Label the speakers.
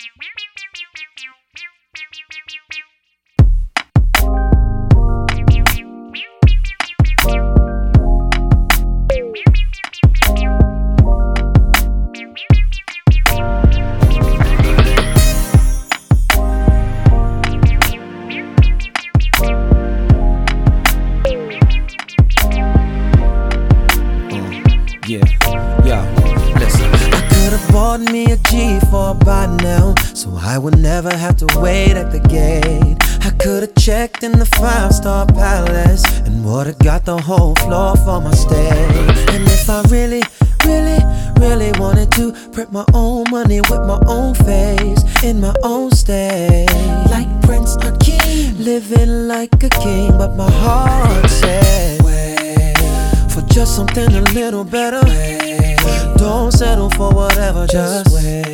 Speaker 1: Bought me a G4 by now, so I would never have to wait at the gate. I could've checked in the 5-star palace and would've got the whole floor for my stay. And if I really wanted to print my own money with my own face in my own state, like Prince Hakeem, living like a king, but my heart said, wait for just something a little better. Don't settle for whatever, just wait.